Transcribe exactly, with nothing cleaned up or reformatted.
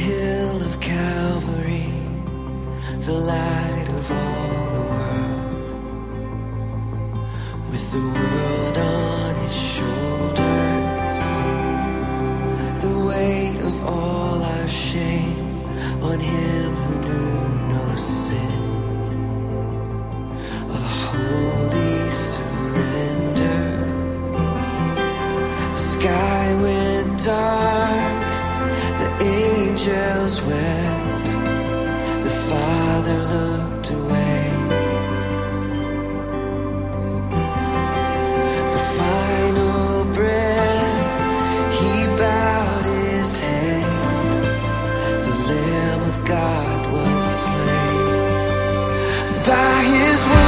hill of Calvary, the light of all the world, with the world on his shoulders, the weight of all our shame on him who knew no sin, a holy surrender. The sky went dark, the angels wept, the Father looked away. The final breath, he bowed his head, the Lamb of God was slain. By his word